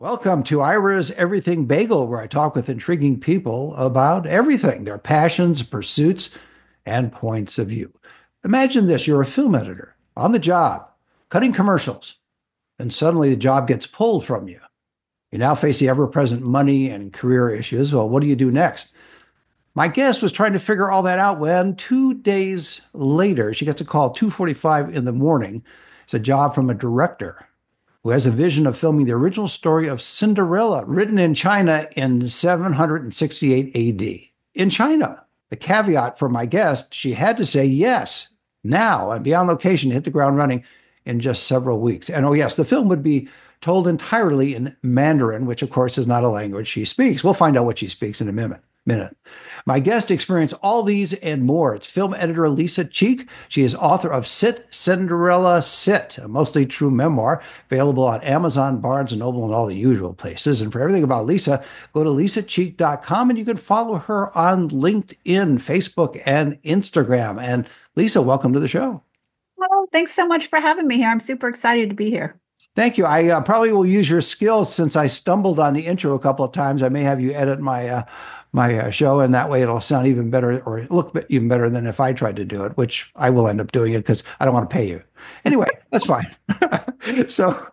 Welcome to Ira's Everything Bagel, where I talk with intriguing people about everything, their passions, pursuits, and points of view. Imagine this: you're a film editor on the job, cutting commercials, and suddenly the job gets pulled from you. You now face the ever present money and career issues. Well, what do you do next? My guest was trying to figure all that out when 2 days later, she gets a call 2:45 in the morning. It's a job from a director who has a vision of filming the original story of Cinderella, written in China in 768 AD. In China, the caveat for my guest, she had to say yes, now, and be on location to hit the ground running in just several weeks. And oh, yes, the film would be told entirely in Mandarin, which, of course, is not a language she speaks. We'll find out what she speaks in a minute. My guest experienced all these and more. It's film editor Lisa Cheek. She is author of Sit, Cinderella, Sit, a mostly true memoir, available on Amazon, Barnes & Noble, and all the usual places. And for everything about Lisa, go to lisacheek.com, and you can follow her on LinkedIn, Facebook, and Instagram. And Lisa, welcome to the show. Well, thanks so much for having me here. I'm super excited to be here. Thank you. I probably will use your skills since I stumbled on the intro a couple of times. I may have you edit my show, and that way it'll sound even better or look even better than if I tried to do it, which I will end up doing it because I don't want to pay you. Anyway, that's fine. So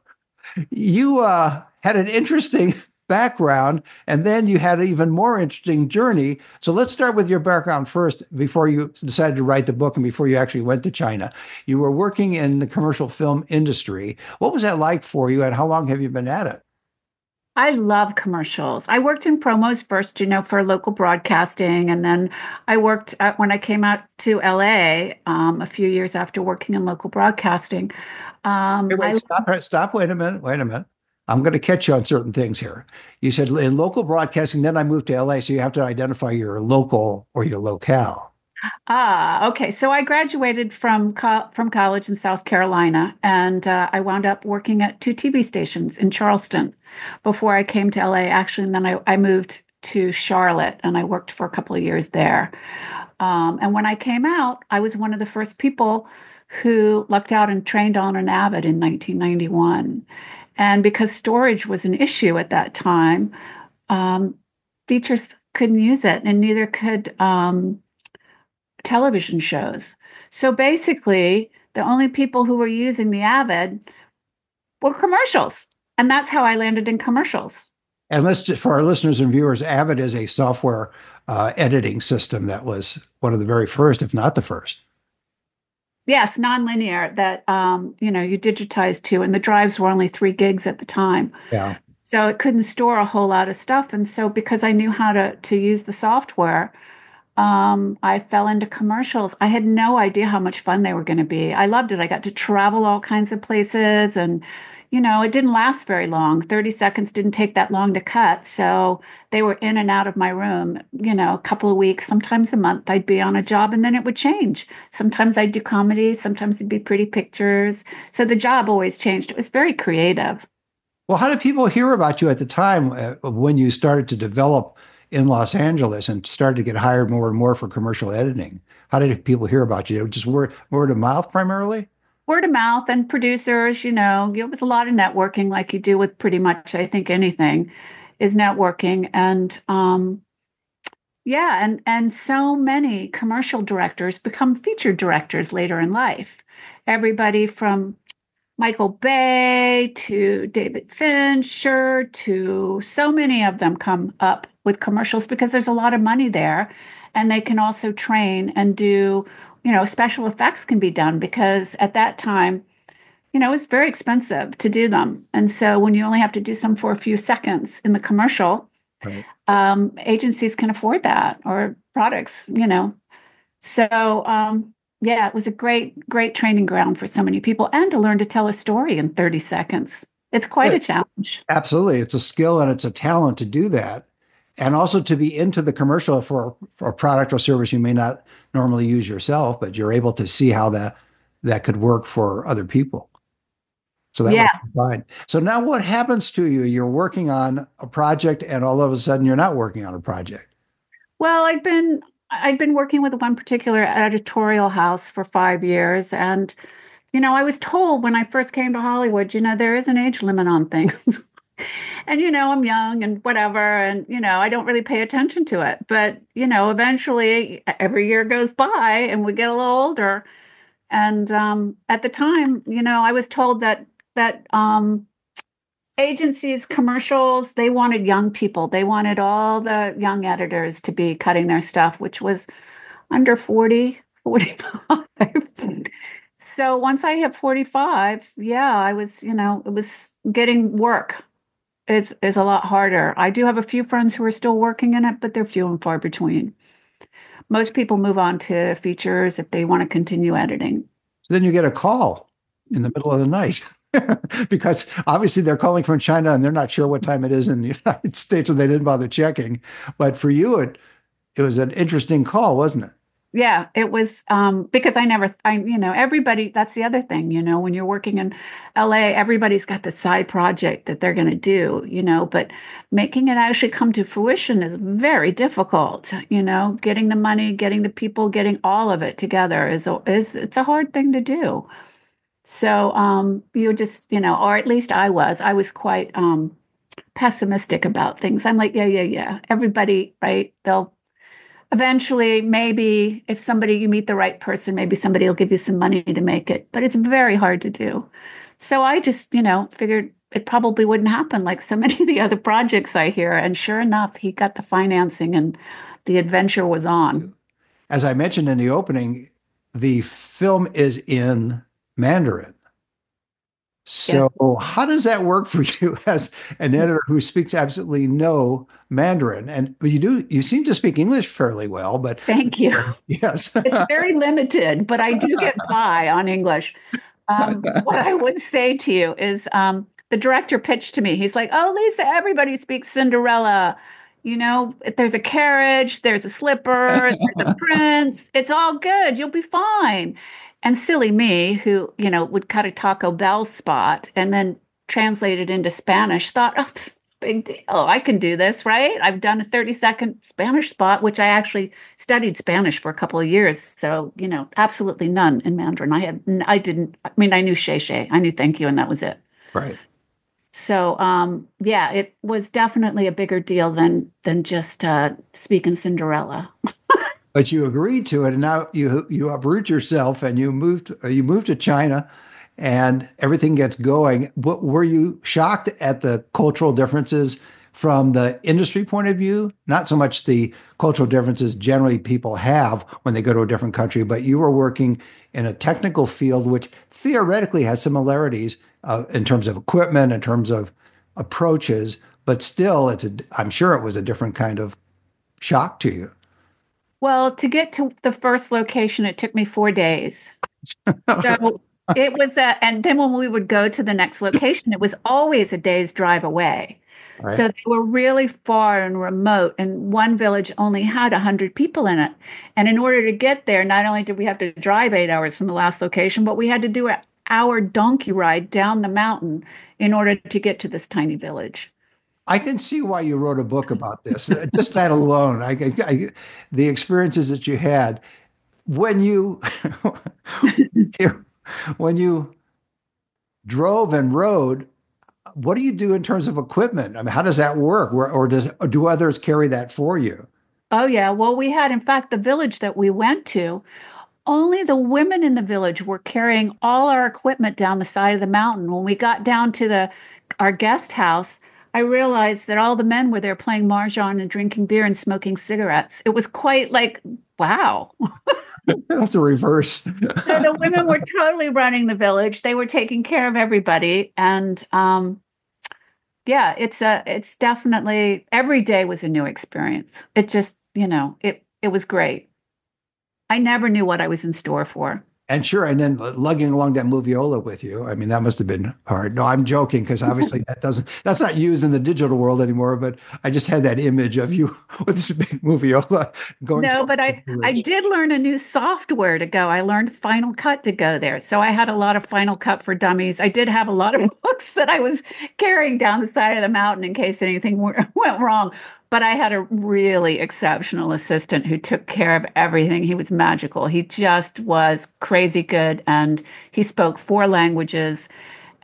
you had an interesting background, and then you had an even more interesting journey. So let's start with your background first before you decided to write the book and before you actually went to China. You were working in the commercial film industry. What was that like for you, and how long have you been at it? I love commercials. I worked in promos first, for local broadcasting. And then I worked when I came out to LA a few years after working in local broadcasting. Hey, wait, stop. Wait a minute. I'm going to catch you on certain things here. You said in local broadcasting, then I moved to LA. So you have to identify your local or your locale. Okay. So I graduated from college in South Carolina, and I wound up working at two TV stations in Charleston before I came to LA, actually. And then I moved to Charlotte, and I worked for a couple of years there. And when I came out, I was one of the first people who lucked out and trained on an Avid in 1991. And because storage was an issue at that time, features couldn't use it, and neither could television shows. So basically, the only people who were using the Avid were commercials. And that's how I landed in commercials. And let's just, for our listeners and viewers, Avid is a software editing system that was one of the very first, if not the first. Yes, nonlinear that you digitized to, and the drives were only 3 gigs at the time. Yeah. So it couldn't store a whole lot of stuff. And so because I knew how to use the software, I fell into commercials. I had no idea how much fun they were going to be. I loved it. I got to travel all kinds of places, and, it didn't last very long. 30 seconds didn't take that long to cut. So they were in and out of my room, a couple of weeks, sometimes a month. I'd be on a job and then it would change. Sometimes I'd do comedy. Sometimes it'd be pretty pictures. So the job always changed. It was very creative. Well, how did people hear about you at the time when you started to develop in Los Angeles and started to get hired more and more for commercial editing? How did people hear about you? Just word of mouth primarily? Word of mouth and producers, it was a lot of networking like you do with pretty much, I think, anything is networking. And and so many commercial directors become featured directors later in life. Everybody from Michael Bay to David Fincher to so many of them come up with commercials because there's a lot of money there, and they can also train and do, special effects can be done because at that time, it's very expensive to do them. And so when you only have to do some for a few seconds in the commercial, Right. Agencies can afford that, or products. So it was a great training ground for so many people, and to learn to tell a story in 30 seconds. It's quite a challenge. Absolutely. It's a skill and it's a talent to do that. And also to be into the commercial for a product or service you may not normally use yourself, but you're able to see how that could work for other people. So that Yeah. was fine. So now what happens to you? You're working on a project and all of a sudden you're not working on a project. Well, I'd been working with one particular editorial house for 5 years, and I was told when I first came to Hollywood, there is an age limit on things. And, I'm young and whatever. And, I don't really pay attention to it. But, eventually every year goes by and we get a little older. And at the time, I was told that agencies, commercials, they wanted young people. They wanted all the young editors to be cutting their stuff, which was under 40, 45. So once I hit 45, yeah, I was, it was getting work is a lot harder. I do have a few friends who are still working in it, but they're few and far between. Most people move on to features if they want to continue editing. So then you get a call in the middle of the night because obviously they're calling from China and they're not sure what time it is in the United States, or they didn't bother checking. But for you, it was an interesting call, wasn't it? Yeah, it was because everybody, that's the other thing, when you're working in LA, everybody's got the side project that they're going to do, but making it actually come to fruition is very difficult, getting the money, getting the people, getting all of it together is it's a hard thing to do. So you just, or at least I was quite pessimistic about things. I'm like, yeah. Everybody, right? They'll eventually, maybe if you meet the right person, maybe somebody will give you some money to make it, but it's very hard to do. So I just, figured it probably wouldn't happen like so many of the other projects I hear. And sure enough, he got the financing and the adventure was on. As I mentioned in the opening, the film is in Mandarin. Yeah. So, how does that work for you as an editor who speaks absolutely no Mandarin? And you seem to speak English fairly well, but Thank you. yes. It's very limited, but I do get by on English. What I would say to you is the director pitched to me. He's like, "Oh, Lisa, everybody speaks Cinderella. There's a carriage, there's a slipper, there's a prince. It's all good. You'll be fine." And silly me, who, would cut a Taco Bell spot and then translate it into Spanish, thought, oh, big deal. I can do this, right? I've done a 30-second Spanish spot, which I actually studied Spanish for a couple of years. So, absolutely none in Mandarin. I knew Shay Shay, I knew thank you, and that was it. Right. So, yeah, it was definitely a bigger deal than just speaking Cinderella. But you agreed to it, and now you uproot yourself and you moved to China, and everything gets going. What, were you shocked at the cultural differences from the industry point of view? Not so much the cultural differences generally people have when they go to a different country, but you were working in a technical field which theoretically has similarities in terms of equipment, in terms of approaches, but still, I'm sure it was a different kind of shock to you. Well, to get to the first location, it took me 4 days. So it was that, and then when we would go to the next location, it was always a day's drive away. Right. So they were really far and remote, and one village only had 100 people in it. And in order to get there, not only did we have to drive 8 hours from the last location, but we had to do an hour donkey ride down the mountain in order to get to this tiny village. I can see why you wrote a book about this. Just that alone, the experiences that you had when you when you drove and rode. What do you do in terms of equipment? I mean, how does that work? Or do others carry that for you? Oh, yeah. Well, we had, in fact, the village that we went to, only the women in the village were carrying all our equipment down the side of the mountain. When we got down to our guest house, I realized that all the men were there playing mahjong and drinking beer and smoking cigarettes. It was quite like, wow. That's a reverse. So the women were totally running the village. They were taking care of everybody. And yeah, it's definitely every day was a new experience. It just, it was great. I never knew what I was in store for. And sure, and then lugging along that moviola with you. I mean, that must have been hard. No, I'm joking because obviously that's not used in the digital world anymore. But I just had that image of you with this big moviola going. No, but I did learn a new software to go. I learned Final Cut to go there. So I had a lot of Final Cut for Dummies. I did have a lot of books that I was carrying down the side of the mountain in case anything went wrong. But I had a really exceptional assistant who took care of everything. He was magical. He just was crazy good. And he spoke 4 languages.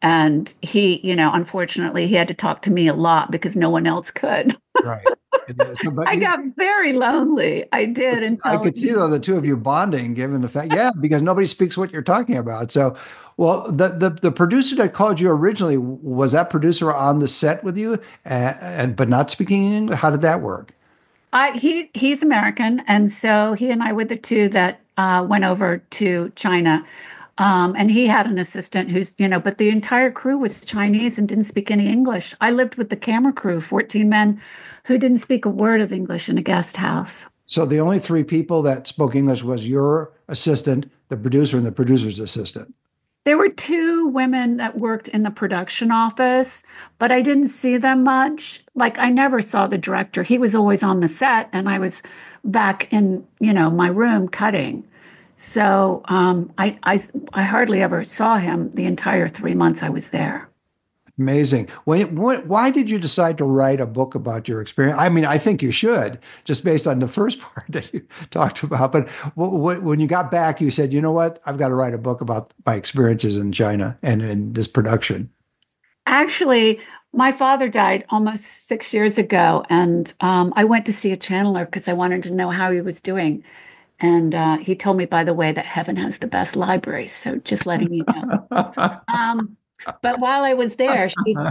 And he, unfortunately, he had to talk to me a lot because no one else could. Right. It is. But I you, got very lonely. I did I until, could see though the two of you bonding, given the fact, yeah, because nobody speaks what you're talking about. So, well, the producer that called you originally, was that producer on the set with you, and but not speaking English? How did that work? he's American, and so he and I were the two that went over to China. And he had an assistant but the entire crew was Chinese and didn't speak any English. I lived with the camera crew, 14 men who didn't speak a word of English in a guest house. So the only three people that spoke English was your assistant, the producer, and the producer's assistant. There were two women that worked in the production office, but I didn't see them much. Like I never saw the director. He was always on the set, and I was back in, my room cutting. So I hardly ever saw him the entire 3 months I was there. Amazing. Why did you decide to write a book about your experience? I mean, I think you should, just based on the first part that you talked about. But when you got back, you said, you know what? I've got to write a book about my experiences in China and in this production. Actually, my father died almost 6 years ago, and I went to see a channeler because I wanted to know how he was doing. And he told me, by the way, that heaven has the best library. So just letting you know. Um, but while I was there,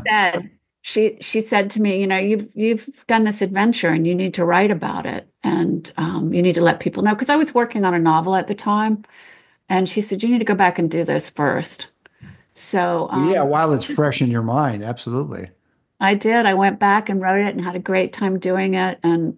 she said to me, you've done this adventure and you need to write about it, and you need to let people know, because I was working on a novel at the time, and she said you need to go back and do this first. So Yeah, while it's fresh in your mind, absolutely. I did. I went back and wrote it and had a great time doing it, and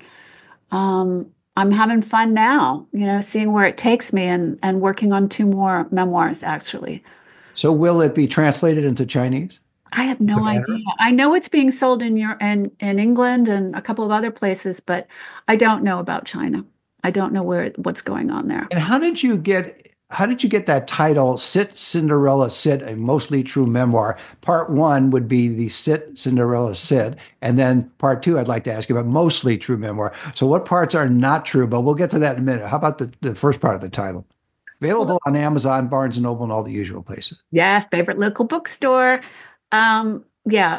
I'm having fun now, seeing where it takes me, and working on two more memoirs actually. So will it be translated into Chinese? I have The no idea. Mandarin? I know it's being sold in England and a couple of other places, but I don't know about China. I don't know what's going on there. And how did you get that title, Sit Cinderella Sit, a mostly true memoir? Part one would be the Sit Cinderella Sit, and then part two, I'd like to ask you about mostly true memoir. So what parts are not true? But we'll get to that in a minute. How about the first part of the title? Well, Available on Amazon, Barnes and Noble, and all the usual places. yeah, favorite local bookstore. Yeah,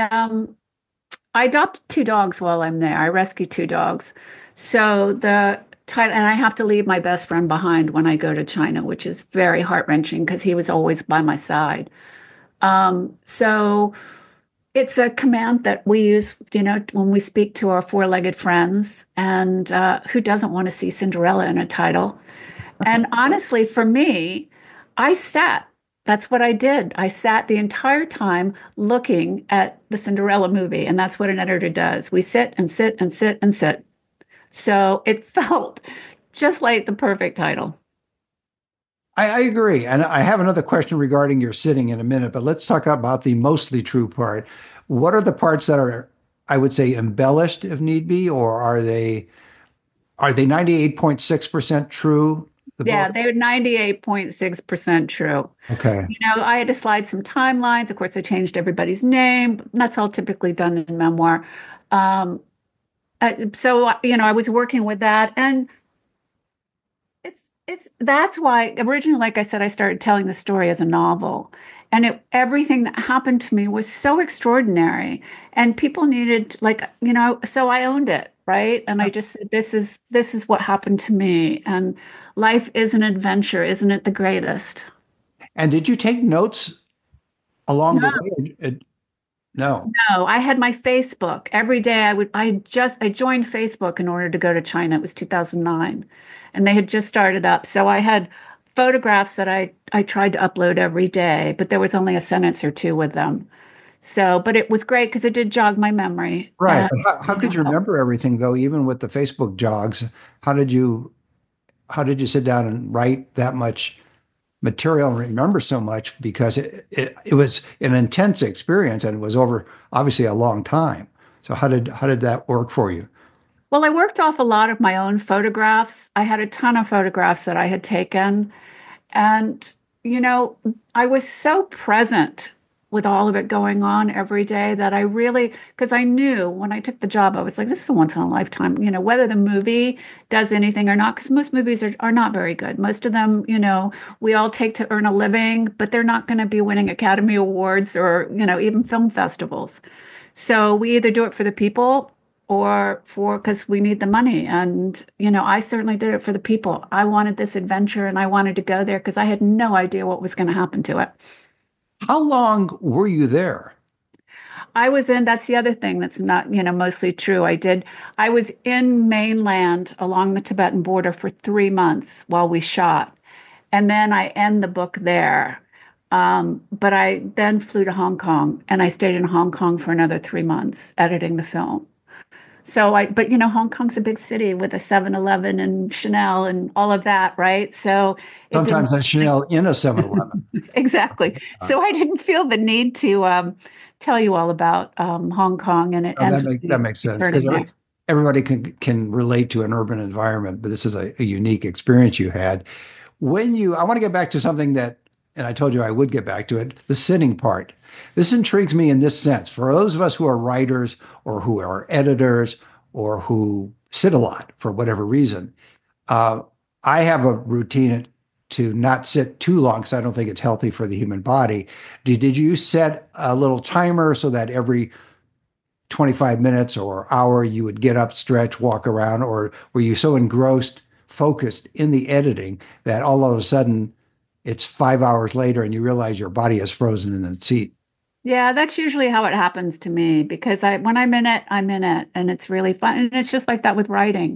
I adopted two dogs while I'm there. I rescued two dogs. So the title, and I have to leave my best friend behind when I go to China, which is very heart-wrenching because he was always by my side. So it's a command that we use, when we speak to our four-legged friends, and who doesn't want to see Cinderella in a title? And honestly, for me, I sat. That's what I did. I sat the entire time looking at the Cinderella movie, and that's what an editor does. We sit and sit and sit and sit. So it felt just like the perfect title. I agree. And I have another question regarding your sitting in a minute, but let's talk about the mostly true part. What are the parts that are, I would say, embellished if need be, or are they 98.6% true, the Yeah, book? they're 98.6% true. Okay. I had to slide some timelines. Of course, I changed everybody's name. That's all typically done in memoir. Um, I was working with that, and that's why originally, like I said, I started telling the story as a novel, and everything that happened to me was so extraordinary, and people needed, so I owned it, right? And I just said, this is what happened to me, and life is an adventure, isn't it the greatest? And did you take notes along the No, way? No. no, I had my Facebook every day. I joined Facebook in order to go to China. It was 2009, and they had just started up. So I had photographs that I tried to upload every day, but there was only a sentence or two with them. So, but it was great because it did jog my memory. Right. And, But how could you help. remember everything though, even with the Facebook jogs? How did you how did you sit down and write that much material and remember so much? Because it was an intense experience and it was over obviously a long time. So how did that work for you? Well, I worked off a lot of my own photographs. I had a ton of photographs that I had taken. And, you know, I was so present with all of it going on every day that I really, because I knew when I took the job, I was like, this is a once in a lifetime, whether the movie does anything or not, because most movies are not very good. Most of them, we all take to earn a living, but they're not going to be winning Academy Awards or, even film festivals. So we either do it for the people or for because we need the money. And, I certainly did it for the people. I wanted this adventure and I wanted to go there because I had no idea what was going to happen to it. How long were you there? That's the other thing that's not, mostly true. I was in mainland along the Tibetan border for 3 months while we shot. And then I end the book there. But I then flew to Hong Kong and I stayed in Hong Kong for another 3 months editing the film. But Hong Kong's a big city with a 7-Eleven and Chanel and all of that, right? So it didn't. Sometimes a Chanel in a 7-Eleven. Exactly. So I didn't feel the need to tell you all about Hong Kong, and it Oh, ends that with makes me that makes sense returning because there. everybody can relate to an urban environment, but this is a unique experience you had. I want to get back to something that, and I told you I would get back to it, the sitting part. This intrigues me in this sense. For those of us who are writers or who are editors or who sit a lot for whatever reason, uh, I have a routine to not sit too long because I don't think it's healthy for the human body. Did you set a little timer so that every 25 minutes or hour you would get up, stretch, walk around, or were you so engrossed, focused in the editing that all of a sudden it's 5 hours later and you realize your body is frozen in the seat? Yeah, that's usually how it happens to me because when I'm in it, I'm in it, and it's really fun. And it's just like that with writing.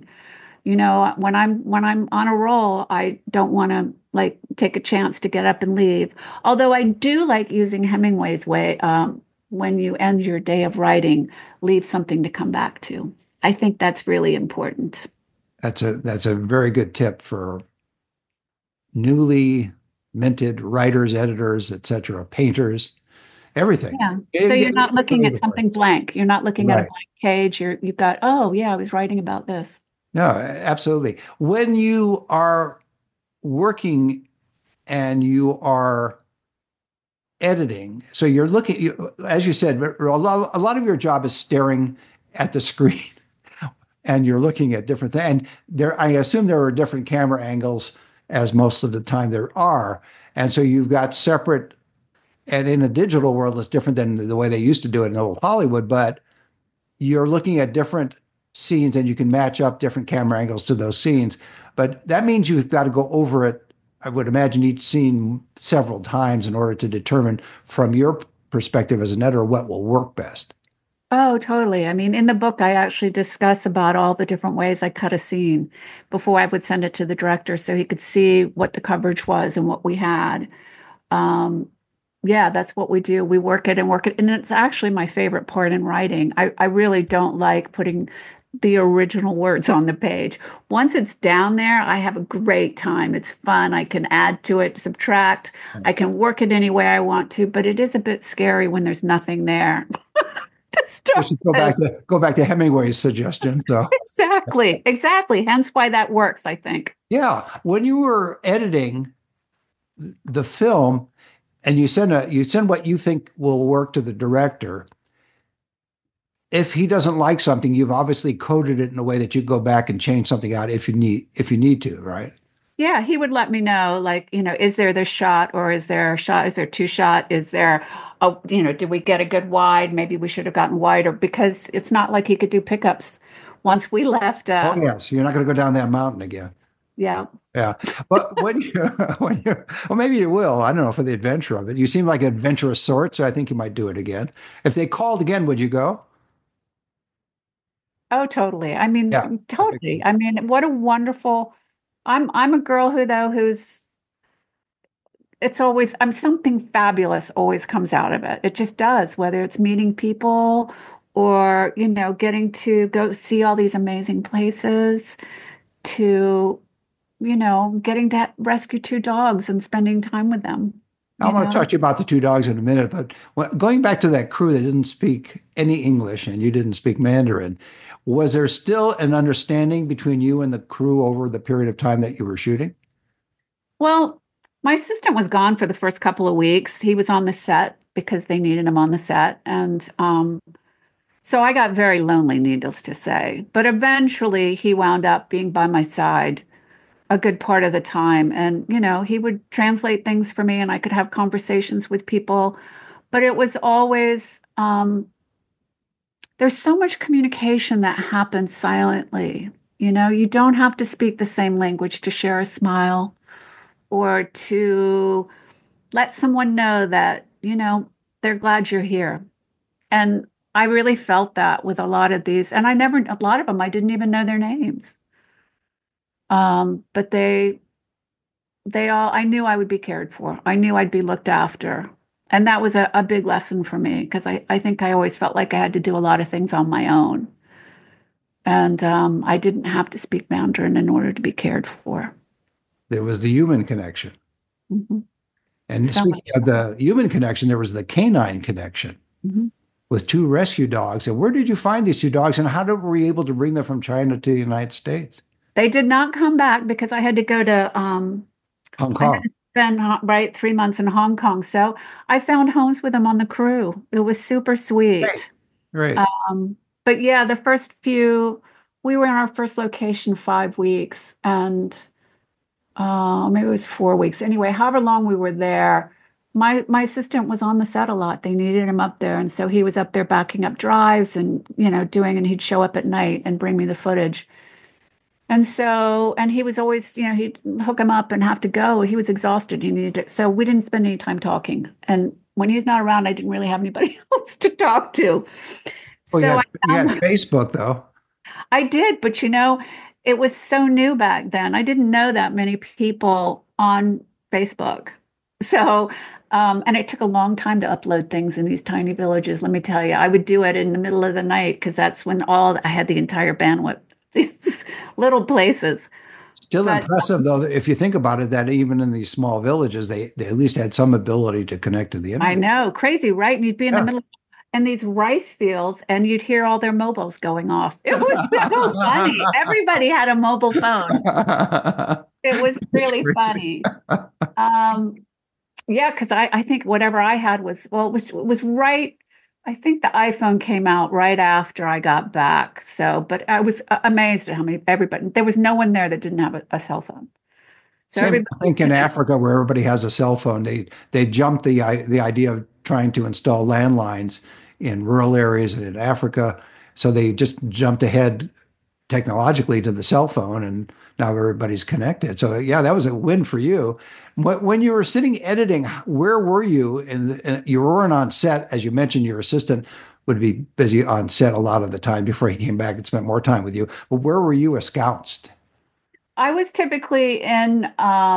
When I'm on a roll, I don't want to like take a chance to get up and leave. Although I do like using Hemingway's way, when you end your day of writing, leave something to come back to. I think that's really important. That's a very good tip for newly minted writers, editors, etc., painters, everything. Yeah. So Get you're not looking rid at of the something blank. You're not looking at a right. blank page. You've got, oh yeah, I was writing about this. No, absolutely. When you are working and you are editing, so you're looking, as you said, a lot of your job is staring at the screen and you're looking at different things. And I assume there are different camera angles as most of the time there are. And so you've got separate, and in a digital world, it's different than the way they used to do it in old Hollywood, but you're looking at different scenes and you can match up different camera angles to those scenes. But that means you've got to go over it, I would imagine, each scene several times in order to determine from your perspective as an editor what will work best. Oh, totally. I mean, in the book, I actually discuss about all the different ways I cut a scene before I would send it to the director so he could see what the coverage was and what we had. Um, yeah, that's what we do. We work it and work it. And it's actually my favorite part in writing. I really don't like putting the original words on the page. Once it's down there, I have a great time. It's fun. I can add to it, subtract. I can work it any way I want to, but it is a bit scary when there's nothing there to We start should go back to Hemingway's suggestion. So Exactly, exactly. Hence why that works, I think. yeah, when you were editing the film and you send what you think will work to the director, if he doesn't like something, you've obviously coded it in a way that you go back and change something out if you need to, right? Yeah, he would let me know, like, is there this shot or is there a shot? Is there two shot? Is there did we get a good wide? Maybe we should have gotten wider because it's not like he could do pickups once we left. Oh yes, you're not going to go down that mountain again. Yeah. Yeah, but well, maybe you will. I don't know for the adventure of it. You seem like an adventurous sort, so I think you might do it again. If they called again, would you go? Oh, totally. I Yeah, mean, I think totally. I mean, what a wonderful. I'm a girl who's it's always something fabulous always comes out of it. It just does, whether it's meeting people or, getting to go see all these amazing places to, getting to rescue two dogs and spending time with them, I you want to know? talk to you about the two dogs in a minute, but going back to that crew that didn't speak any English and you didn't speak Mandarin, was there still an understanding between you and the crew over the period of time that you were shooting? Well, my assistant was gone for the first couple of weeks. He was on the set because they needed him on the set. And so I got very lonely, needless to say. But eventually he wound up being by my side a good part of the time. And, he would translate things for me and I could have conversations with people. But it was always, there's so much communication that happens silently. You don't have to speak the same language to share a smile or to let someone know that, they're glad you're here. And I really felt that with a lot of these. And a lot of them, I didn't even know their names. But I knew I would be cared for. I knew I'd be looked after. And that was a big lesson for me because I think I always felt like I had to do a lot of things on my own. And I didn't have to speak Mandarin in order to be cared for. There was the human connection. Mm-hmm. And So speaking of the human connection, there was the canine connection mm-hmm. with two rescue dogs. And where did you find these two dogs and were you able to bring them from China to the United States? They did not come back because I had to go to Hong I had Kong. to spend 3 months in Hong Kong. So I found homes with them on the crew. It was super Right. sweet. Right. But yeah, we were in our first location 5 weeks, and maybe it was 4 weeks. Anyway, however long we were there, my assistant was on the set a lot. They needed him up there, and so he was up there backing up drives and and he'd show up at night and bring me the footage. And he was always, he'd hook him up and have to go. He was exhausted. He needed to, so we didn't spend any time talking. And when he's not around, I didn't really have anybody else to talk to. Well, So you had Facebook, though. I did, but it was so new back then. I didn't know that many people on Facebook. So, and it took a long time to upload things in these tiny villages. Let me tell you, I would do it in the middle of the night because that's when I had the entire bandwidth. These little places. Still But impressive, though, if you think about it, that even in these small villages, they at least had some ability to connect to the I internet. know, crazy, right? And you'd be in the Yeah. middle in these rice fields and you'd hear all their mobiles going off. It was so funny. Everybody had a mobile phone. It was That's really great. funny. Um, yeah, because I think whatever I had it was right. I think the iPhone came out right after I got back. So, but I was amazed at how many everybody. There was no one there that didn't have a cell phone. So Same, everybody I was think in connected. Africa, where everybody has a cell phone, they jumped the idea of trying to install landlines in rural areas and in Africa. So they just jumped ahead technologically to the cell phone, and now everybody's connected. So yeah, that was a win for you. When you were sitting editing, where were you? You weren't on set, as you mentioned. Your assistant would be busy on set a lot of the time before he came back and spent more time with you. But where were you ensconced? I was typically in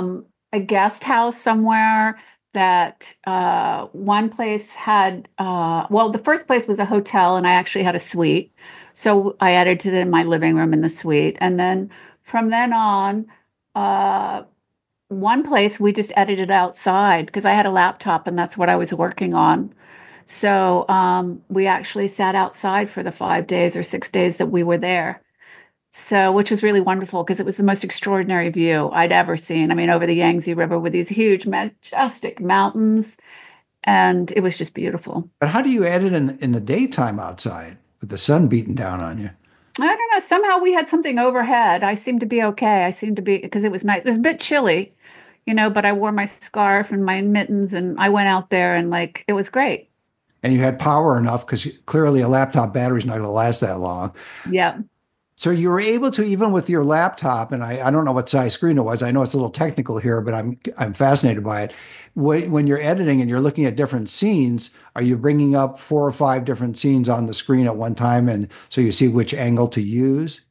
a guest house somewhere that one place had, well, the first place was a hotel and I actually had a suite. So I edited it in my living room in the suite. And then from then on, uh, one place we just edited outside because I had a laptop and that's what I was working on. So we actually sat outside for the 5 days or 6 days that we were there. So, which was really wonderful because it was the most extraordinary view I'd ever seen. I mean, over the Yangtze River with these huge, majestic mountains, and it was just beautiful. But how do you edit in the daytime outside with the sun beating down on you? I don't know. Somehow we had something overhead. I seemed to be okay. I seemed to be because it was nice. It was a bit chilly, but I wore my scarf and my mittens, and I went out there and it was great. And you had power enough because clearly a laptop battery's not going to last that long. Yeah. So you were able to, even with your laptop, and I don't know what size screen it was. I know it's a little technical here, but I'm fascinated by it. When you're editing and you're looking at different scenes, are you bringing up 4 or 5 different scenes on the screen at one time, and so you see which angle to use?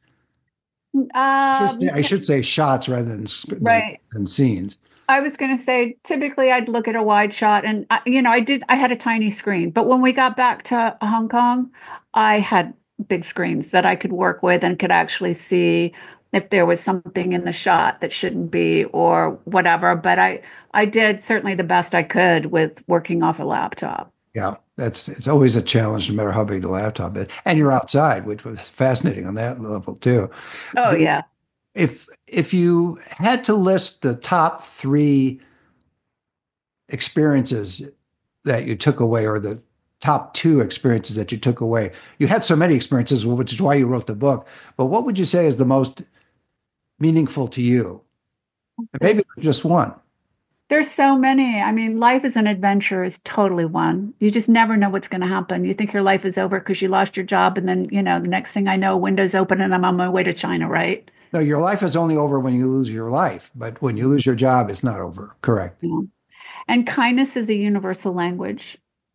Um, I should say shots rather right. than scenes. I was going to say, typically I'd look at a wide shot and, I had a tiny screen, but when we got back to Hong Kong, I had big screens that I could work with and could actually see if there was something in the shot that shouldn't be or whatever. But I did certainly the best I could with working off a laptop. Yeah, it's always a challenge, no matter how big the laptop is. And you're outside, which was fascinating on that level too. Oh, The, yeah. if you had to list the top 3 experiences that you took away, or the top two experiences that you took away? You had so many experiences, which is why you wrote the book. But what would you say is the most meaningful to you? And maybe There's just one. there's so many. I mean, life as an adventure is totally one. You just never know what's going to happen. You think your life is over because you lost your job, and then, the next thing I know, windows open and I'm on my way to China, right? No, your life is only over when you lose your life, but when you lose your job, it's not over. Correct. Yeah. And kindness is a universal language.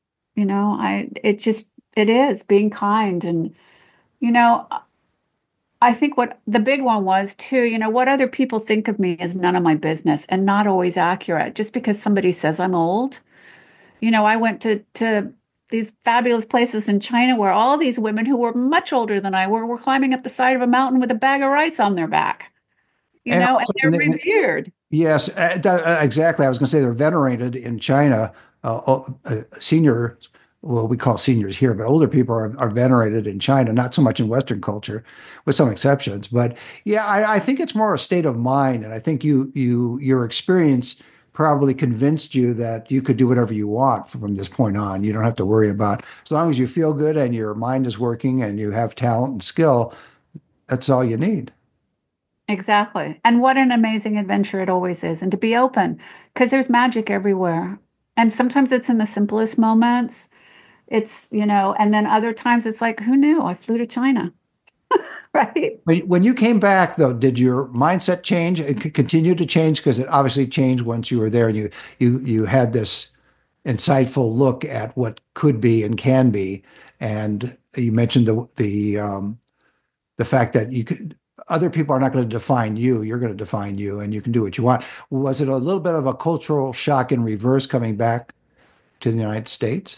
It is being kind. And, you know, I think what the big one was too, what other people think of me is none of my business and not always accurate. Just because somebody says I'm old, I went to these fabulous places in China where all these women who were much older than I were climbing up the side of a mountain with a bag of rice on their back, And and also, they're revered. yes, exactly. I was going to say they're venerated in China. Senior, well, we call seniors here, but older people are venerated in China, not so much in Western culture, with some exceptions. But yeah, I think it's more a state of mind, and I think your experience probably convinced you that you could do whatever you want from this point on. You don't have to worry about, as long as you feel good and your mind is working and you have talent and skill, that's all you need. Exactly. And what an amazing adventure it always is. And to be open, because there's magic everywhere. And sometimes it's in the simplest moments. And then other times it's like, who knew? I flew to China, right? When you came back, though, did your mindset change? It continue to change because it obviously changed once you were there, and you had this insightful look at what could be and can be. And you mentioned the fact that you could, other people are not going to define you. You're going to define you, and you can do what you want. Was it a little bit of a cultural shock in reverse coming back to the United States?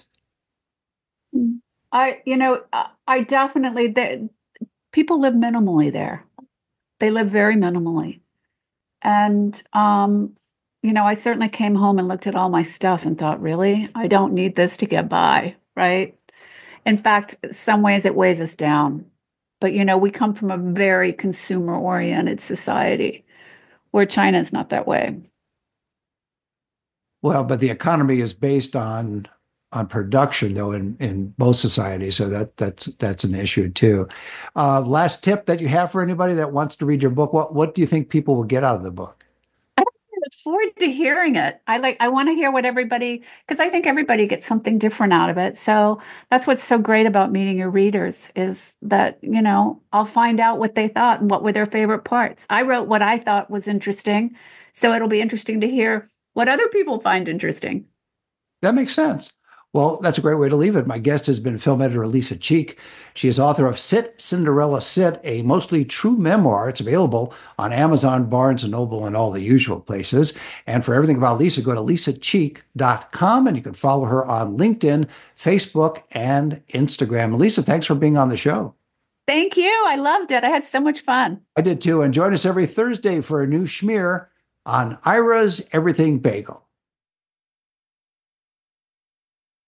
I definitely, people live minimally there. They live very minimally. And, I certainly came home and looked at all my stuff and thought, really? I don't need this to get by, right? In fact, some ways it weighs us down. But, we come from a very consumer-oriented society where China is not that way. Well, but the economy is based on production, though, in both societies, so that's an issue too. Last tip that you have for anybody that wants to read your book, what do you think people will get out of the book? I look forward to hearing it. I want to hear what everybody, because I think everybody gets something different out of it. So that's what's so great about meeting your readers is that, I'll find out what they thought and what were their favorite parts. I wrote what I thought was interesting. So it'll be interesting to hear what other people find interesting. That makes sense. Well, that's a great way to leave it. My guest has been film editor Lisa Cheek. She is author of Sit, Cinderella, Sit, a mostly true memoir. It's available on Amazon, Barnes and Noble, and all the usual places. And for everything about Lisa, go to lisacheek.com, and you can follow her on LinkedIn, Facebook, and Instagram. Lisa, thanks for being on the show. Thank you. I loved it. I had so much fun. I did too. And join us every Thursday for a new schmear on Ira's Everything Bagel.